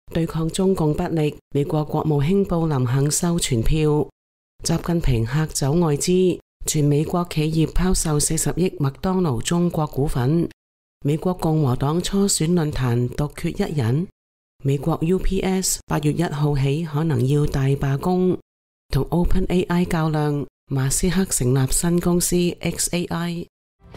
對抗中共不力，美國國務卿布林肯收傳票。習近平嚇走外資，全美國企業拋售40億麥當勞中國股份。美國共和黨初選論壇獨缺一人。美國 UPS 8月1號起可能要大罷工。同 OpenAI 較量，馬斯克成立新公司 XAI。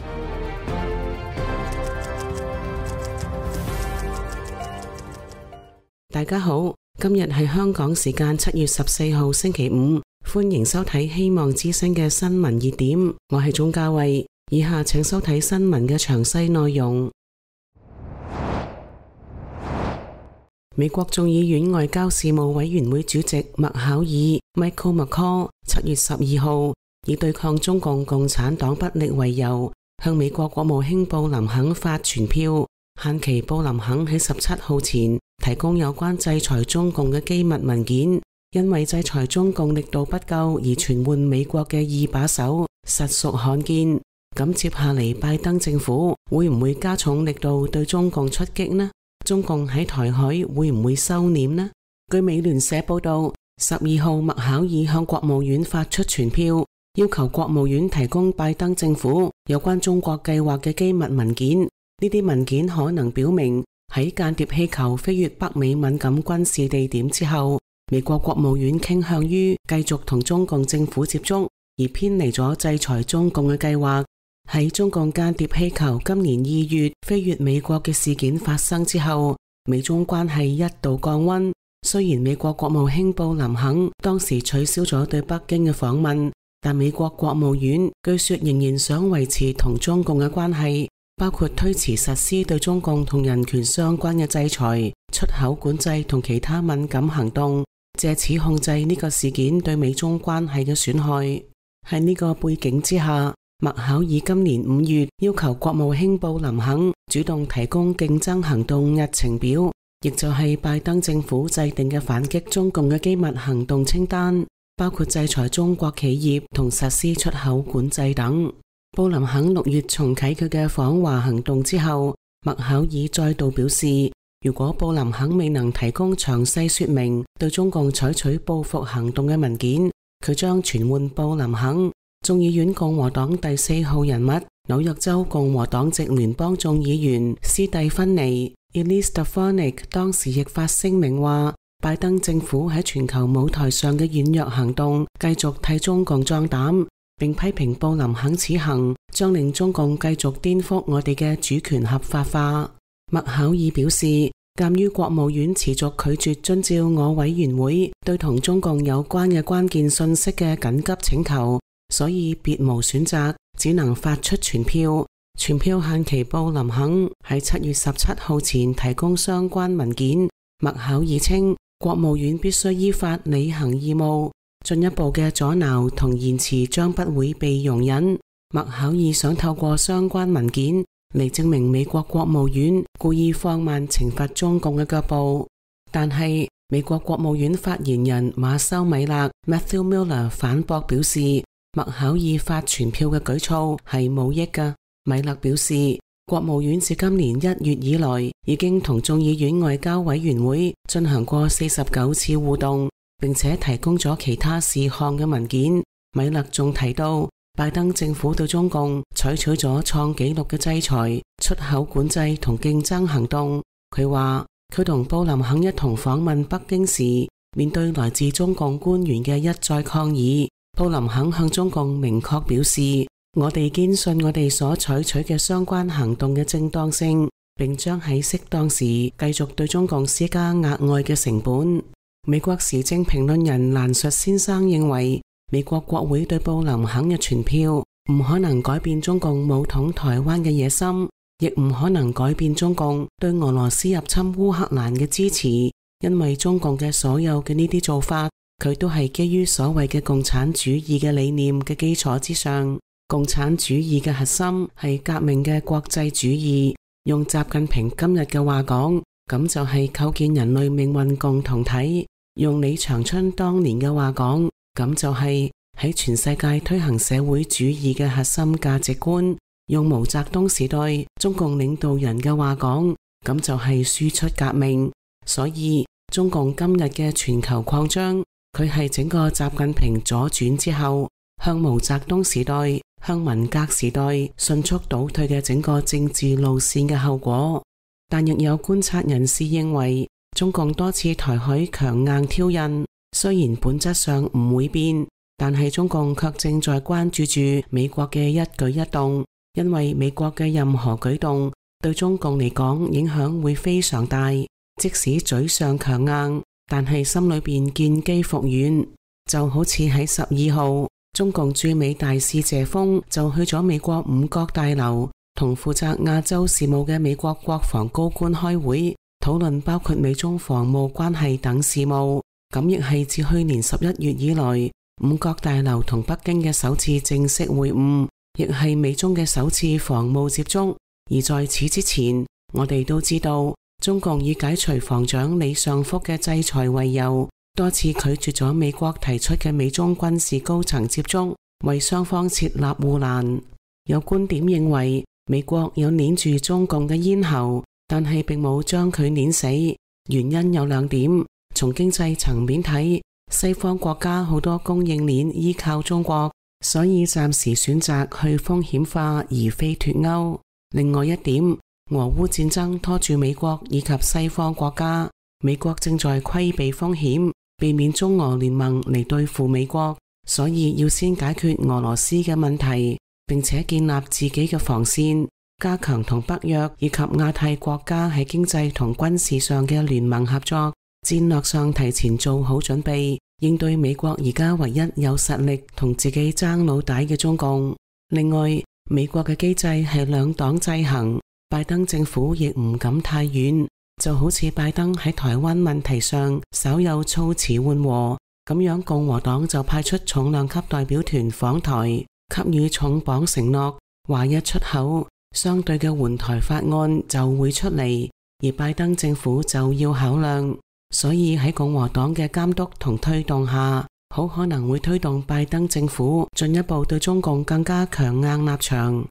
大家好，今日係香港時間7月14號星期五，歡迎收睇希望之聲嘅新聞熱點，我係鍾嘉慧，以下請收睇新聞嘅詳細內容。美國眾議院外交事務委員會主席麥考爾 Michael McCaul 7月12號以對抗中共共產黨不力為由，向美國國務卿布林肯發傳票，限期布林肯喺17號前提供有關制裁中共嘅機密文件，因為制裁中共力度不夠而傳喚美國嘅二把手，實屬罕見。咁接下嚟拜登政府會唔會加重力度對中共出擊呢？中共喺台海會唔會收斂呢？據美聯社報道，12號麥考爾向國務院發出傳票，要求國務院提供拜登政府有關中國計劃嘅機密文件。呢啲文件可能表明，喺間諜氣球飛越北美敏感軍事地點之後，美國國務院傾向於繼續同中共政府接觸，而偏離咗制裁中共嘅計劃。喺中共間諜氣球今年2月飛越美國嘅事件發生之後，美中關係一度降溫。雖然美國國務卿布林肯當時取消咗對北京嘅訪問，但美國國務院據說仍然想維持同中共嘅關係，包括推遲實施對中共同人權相關嘅制裁、出口管制同其他敏感行動，借此控制呢個事件對美中關係嘅損害。喺呢個背景之下，麥考爾今年5月要求國務卿布林肯主動提供競爭行動日程表，亦就係拜登政府制定嘅反擊中共嘅機密行動清單，包括制裁中國企業同實施出口管制等。布林肯6月重啟佢嘅訪華行動之後，麥考爾再度表示，如果布林肯未能提供詳細說明對中共採取報復行動嘅文件，佢將傳喚布林肯。眾議院共和黨第4號人物，紐約州共和黨籍聯邦眾議員斯蒂芬妮 Elise Stefanik 當時亦發聲明話，拜登政府喺全球舞台上嘅軟弱行動繼續替中共壯膽，並批評布林肯此行將令中共繼續顛覆我哋嘅主權合法化。麥考爾表示，鑒於國務院持續拒絕遵照我委員會對同中共有關嘅關鍵信息嘅緊急請求，所以別無選擇，只能發出傳票。傳票限期布林肯喺7月17號前提供相關文件。麥考爾稱，國務院必須依法履行義務，進一步嘅阻撓同延遲將不會被容忍。麥考爾想透過相關文件嚟證明美國國務院故意放慢懲罰中共嘅腳步，但係美國國務院發言人馬修米勒 Matthew Miller 反駁表示，麥考爾發傳票嘅舉措係冇益㗎。米勒表示，國務院自今年1月以來已經同眾議院外交委員會進行過49次互動，並且提供咗其他事項嘅文件。米勒仲提到，拜登政府對中共採取咗創紀錄嘅制裁、出口管制同競爭行動。佢話，佢同布林肯一同訪問北京時，面對來自中共官員嘅一再抗議，布林肯向中共明確表示，我哋堅信我哋所採取嘅相關行動嘅正當性，並將喺適當時繼續對中共施加額外嘅成本。美國時政評論人蘭述先生認為，美國國會對布林肯嘅傳票唔可能改變中共武統台灣嘅野心，亦唔可能改變中共對俄羅斯入侵烏克蘭嘅支持，因為中共嘅所有嘅呢啲做法，佢都係基於所謂嘅共產主義嘅理念嘅基礎之上。共產主義嘅核心係革命嘅國際主義，用習近平今日嘅話講，咁就係構建人類命運共同體。用李長春當年嘅話講，咁就係喺全世界推行社會主義嘅核心價值觀。用毛澤東時代中共領導人嘅話講，咁就係輸出革命。所以中共今日嘅全球擴張，佢係整個習近平左轉之後，向毛澤東時代、向文革時代迅速倒退嘅整個政治路線嘅後果。但亦有觀察人士認為，中共多次台海強硬挑釁，雖然本質上唔會變，但係中共卻正在關注住美國嘅一舉一動，因為美國嘅任何舉動對中共嚟講影響會非常大。即使嘴上強硬，但係心裏邊見機復軟。就好似喺12號，中共駐美大使謝鋒就去咗美國五角大樓，同負責亞洲事務嘅美國國防高官開會，討論包括美中防務關係等事務。咁亦係自去年11月以來，五角大樓同北京嘅首次正式會晤，亦係美中嘅首次防務接觸。而在此之前，我哋都知道，中共以解除防長李尚福嘅制裁為由，多次拒絕咗美國提出嘅美中軍事高層接觸，為雙方設立護欄。有觀點認為，美國有捏住中共嘅咽喉，但係並冇將佢捏死。原因有兩點：從經濟層面睇，西方國家好多供應鏈依靠中國，所以暫時選擇去風險化而非脫鈎。另外一點，俄烏戰爭拖住美國以及西方國家，美國正在規避風險，避免中俄聯盟嚟對付美國，所以要先解決俄羅斯嘅問題，並且建立自己嘅防線，加強同北約以及亞太國家喺經濟同軍事上嘅聯盟合作，戰略上提前做好準備，應對美國而家唯一有實力同自己爭老大嘅中共。另外，美國嘅機制係兩黨制衡，拜登政府亦唔敢太軟，就好似拜登喺台灣問題上稍有措辭緩和，咁樣共和黨就派出重量級代表團訪台，給予重磅承諾，話一出口，相對嘅援台法案就會出嚟，而拜登政府就要考量，所以喺共和黨嘅監督同推動下，好可能會推動拜登政府進一步對中共更加強硬立場。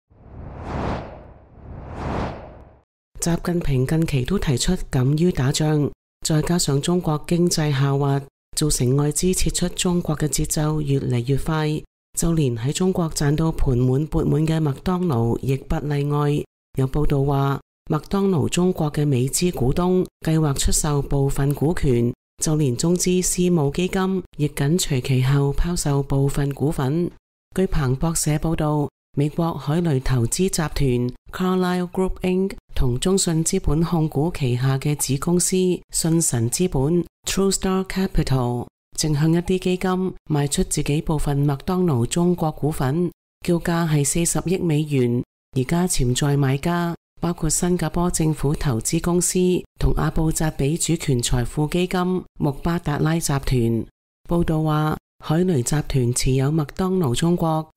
習近平近期都提出敢於打仗，再加上中國經濟下滑，造成外資撤出中國嘅節奏越嚟越快，就連喺中國賺到盆滿缽滿嘅麥當勞亦不例外。有報道話，麥當勞中國嘅美資股東計劃出售部分股權，就連中資私募基金亦緊隨其後拋售部分股份。據彭博社報道，美國海雷投資集團 Carlyle Group Inc. 同中信資本控股旗下嘅子公司信神資本 True Star Capital 正向一啲基金賣出自己部分麥當勞中國股份，叫價係40億美元。而家潛在買家包括新加坡政府投資公司同阿布扎比主權財富基金穆巴達拉集團。報道話，海雷集團持有麥當勞中國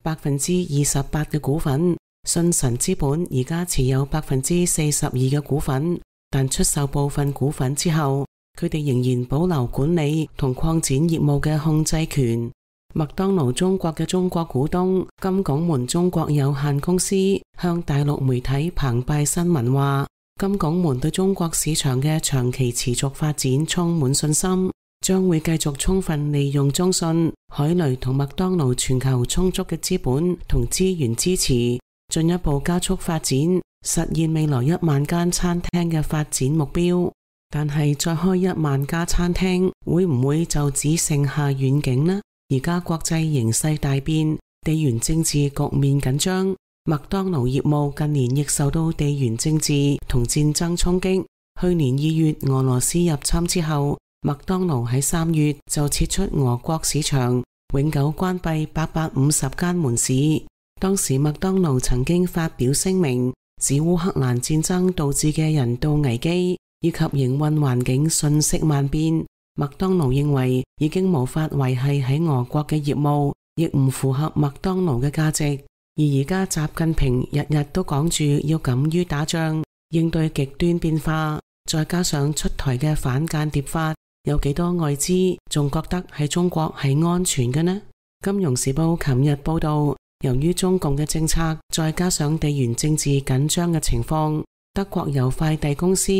28%嘅股份，信神資本而家持有42%嘅股份，但出售部分股份之後，佢哋仍然保留管理同擴展業務嘅控制權。麥當勞中國嘅中國股東金拱門中國有限公司向大陸媒體澎湃新聞話，金拱門對中國市場嘅長期持續發展充滿信心，將會繼續充分利用中信、海雷同麥當勞全球充足嘅資本同資源支持，進一步加速發展，實現未來1萬間餐廳嘅發展目標。但係再開1萬家餐廳，會唔會就只剩下遠景呢？而家國際形勢大變，地緣政治局面緊張，麥當勞業務近年亦受到地緣政治同戰爭衝擊。去年2月俄羅斯入侵之後，麥當勞喺3月就撤出俄國市場，永久關閉850間門市。當時麥當勞曾經發表聲明，指烏克蘭戰爭導致嘅人道危機以及營運環境瞬息萬變，麥當勞認為已經無法維繫喺俄國嘅業務，亦唔符合麥當勞嘅價值。而而家習近平日日都講住要敢於打仗，應對極端變化，再加上出台嘅反間諜法，有幾多外資仲覺得喺中國係安全嘅呢？金融時報琴日報道，由於中共嘅政策，再加上地緣政治緊張嘅情況， 德國郵快遞公司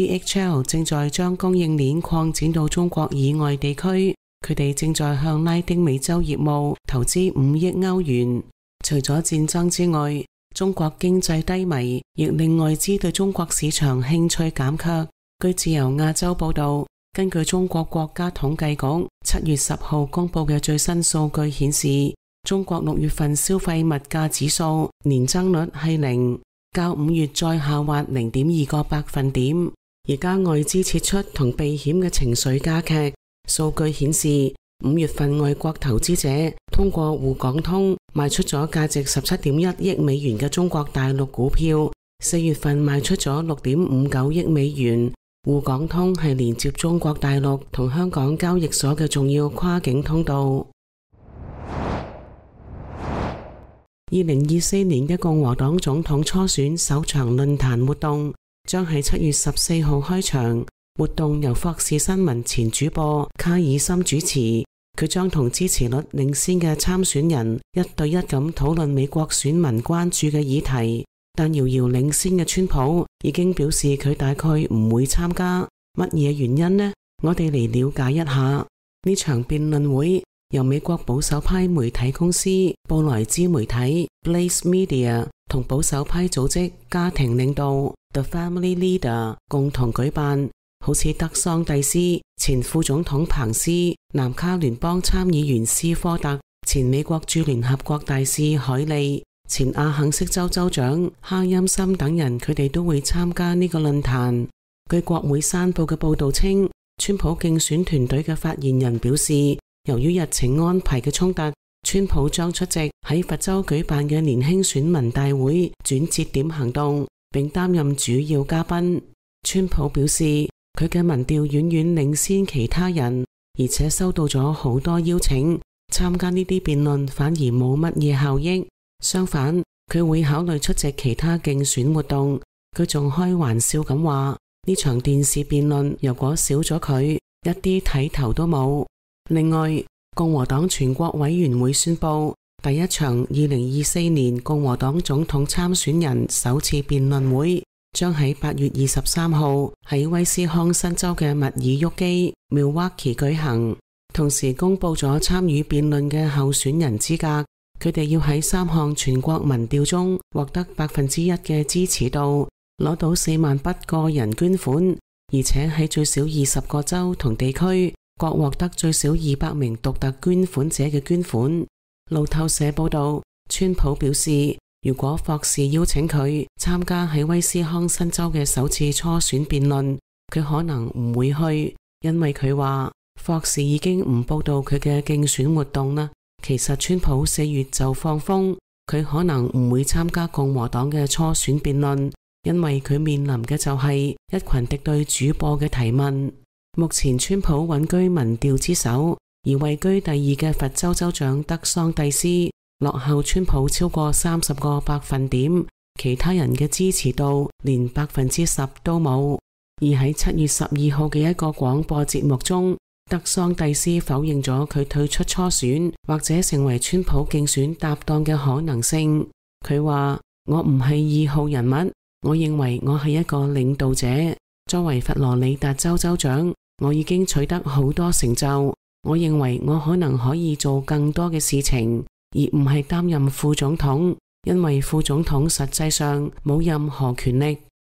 DHL 正在將供應鏈擴展到中國以外地區，佢哋正在向拉丁美洲業務投資5億歐元。除咗戰爭之外，中國經濟低迷，亦令外資對中國市場興趣減卻。據自由亞洲報道，根據中國國家統計局7月10號公佈嘅最新數據顯示，中國6月份消費物價指數年增率係0，較5月再下滑0.2個百分點。而家外資撤出同避險嘅情緒加劇。數據顯示，5月份外國投資者通過滬港通賣出咗價值17.1億美元嘅中國大陸股票，4月份賣出咗6.59億美元。滬港通係連接中國大陸同香港交易所嘅重要跨境通道。2024年嘅共和黨總統初選首場論壇活動將喺7月14號開場。活動由霍士新聞前主播卡爾森主持，佢將同支持率領先嘅參選人1對1咁討論美國選民關注嘅議題，但遙遙領先嘅川普已經表示佢大概唔會參加。乜嘢原因呢？我哋嚟了解一下。呢場辯論會由美國保守派媒體公司布萊茲媒體 Blaze Media 同保守派組織家庭領導 The Family Leader 共同舉辦。好似德桑蒂斯、前副總統彭斯、南卡聯邦參議員斯科特、前美國駐聯合國大使海利、前阿肯色州州長哈欽森等人，佢哋都會參加呢個論壇。據國會山報嘅報道稱，川普競選團隊嘅發言人表示，由於日程安排嘅衝突，川普將出席喺佛州舉辦嘅年輕選民大會轉折點行動，並擔任主要嘉賓。川普表示，佢嘅民調遠遠領先其他人，而且收到咗好多邀請，參加呢啲辯論反而冇乜嘢效益。相反，佢會考慮出席其他競選活動。佢仲開玩笑咁話，呢場電視辯論如果少咗佢，一啲睇頭都冇。另外，共和黨全國委員會宣布，第一場2024年共和黨總統參選人首次辯論會將喺8月23號喺威斯康辛州嘅密爾沃基 Milwaukee 舉行，同時公布咗參與辯論嘅候選人資格。佢哋要喺3項全國民調中獲得1%嘅支持度，攞到4萬筆個人捐款，而且喺最少20個州同地區各獲得最少200名獨特捐款者嘅捐款。路透社報道，川普表示，如果霍士邀請佢參加喺威斯康辛州嘅首次初選辯論，佢可能唔會去，因為佢話霍士已經唔報道佢嘅競選活動啦。其實川普4月就放風，佢可能唔會參加共和黨嘅初選辯論，因為佢面臨嘅就係一群敵對主播嘅提問。目前川普穩居民調之首，而位居第2嘅佛州州長德桑蒂斯落後川普超過30個百分點，其他人嘅支持度連10%都冇。而喺7月12號嘅一個廣播節目中，德桑蒂斯否認咗佢退出初選或者成為川普競選搭檔嘅可能性。佢話，我唔係2號人物，我認為我係一個領導者。作為佛羅里達州州長，我已經取得好多成就，我認為我可能可以做更多嘅事情，而唔係擔任副總統，因為副總統實際上冇任何權力。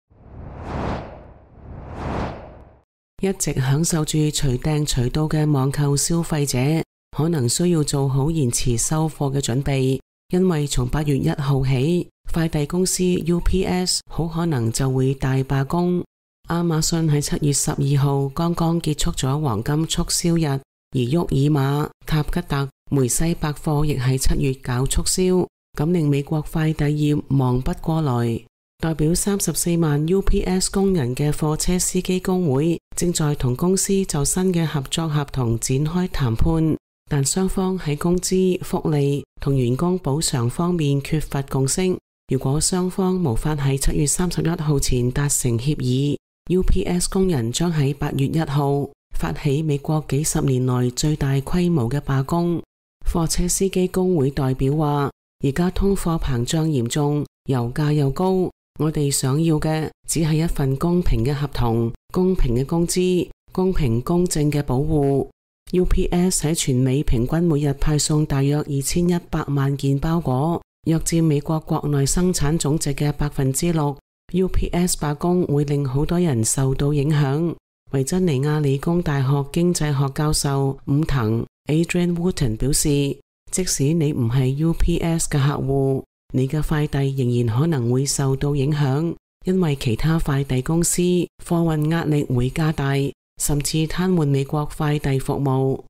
一直享受住隨訂隨到嘅網購消費者，可能需要做好延遲收貨嘅準備，因為從8月1號起，快遞公司 UPS 好可能就會大罷工。亞馬遜喺7月12號剛剛結束咗黃金促銷日，而沃爾瑪、塔吉特、梅西百貨亦喺7月搞促銷，咁令美國快遞業忙不過來。代表34萬 UPS 工人嘅貨車司機工會正在同公司就新嘅合作合同展開談判，但雙方喺工資、福利同員工補償方面缺乏共識。如果雙方無法喺7月31號前達成協議， UPS 工人將喺8月1號發起美國幾十年來最大規模嘅罷工。貨車司機工會代表話，而家通貨膨脹嚴重，油價又高， 我哋想要嘅只係一份公平嘅合同、公平嘅工資、公平公正嘅保護。UPS 喺全美平均每日派送大約2100萬件包裹，約佔美國國內生產總值嘅6%。UPS 罷工會令好多人受到影響。維珍尼亞理工大學經濟學教授伍騰 Adrian Wooten 表示，即使你唔係 UPS 嘅客戶，你嘅快遞仍然可能會受到影響，因為其他快遞公司貨運壓力會加大，甚至癱瘓美國快遞服務。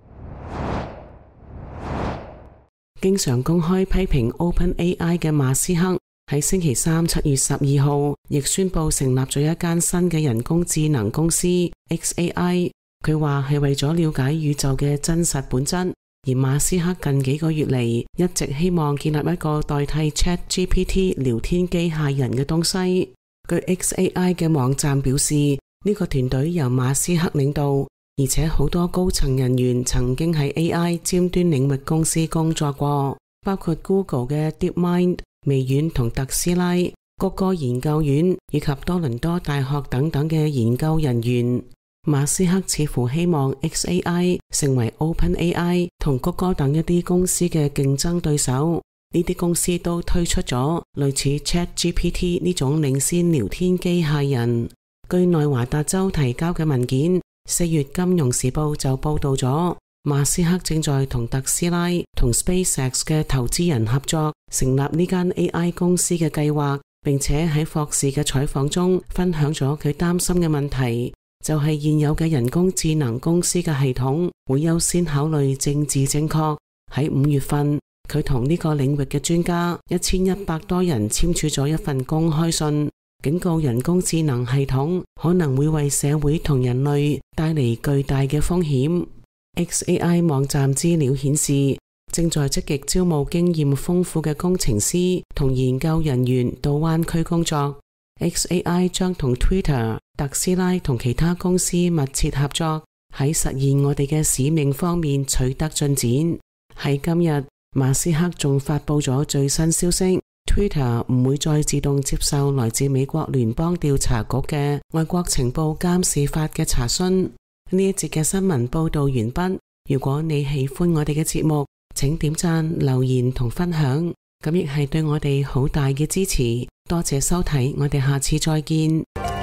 經常公開批評 OpenAI 嘅馬斯克喺星期三7月12號亦宣布成立咗一間新嘅人工智能公司 XAI。佢話係為咗了解宇宙嘅真實本質。而馬斯克近幾個月嚟一直希望建立一個代替 ChatGPT 聊天機械人嘅東西。據 XAI 嘅網站表示，呢個團隊由馬斯克領導，而且好多高層人員曾經喺 AI 尖端領域公司工作過，包括 Google 嘅 DeepMind、微軟同特斯拉、谷歌研究院以及多倫多大學等等嘅研究人員。馬斯克似乎希望 XAI 成為 OpenAI 同谷歌等一啲公司嘅競爭對手。呢啲公司都推出咗類似 ChatGPT 呢種領先聊天機械人。據內華達州提交嘅文件，4月金融時報就報道咗，馬斯克正在同特斯拉同 SpaceX 嘅投資人合作，成立呢間 AI 公司嘅計劃，並且喺霍士嘅採訪中分享咗佢擔心嘅問題。就係現有嘅人工智能公司嘅系統會優先考慮政治正確。喺5月份，佢同呢個領域嘅專家1100多人簽署咗一份公開信，警告人工智能系統可能會為社會同人類帶嚟巨大嘅風險。XAI 網站資料顯示，正在積極招募經驗豐富嘅工程師同研究人員到灣區工作。XAI 將同 Twitter、特斯拉同其他公司密切合作，喺實現我哋嘅使命方面取得進展。喺今日，馬斯克仲發佈咗最新消息， Twitter 唔會再自動接受來自美國聯邦調查局嘅外國情報監視法嘅查詢。呢一節嘅新聞報道完畢。如果你喜歡我哋嘅節目，請點讚、留言同分享，咁亦係對我哋好大嘅支持。多謝收睇，我哋下次再見。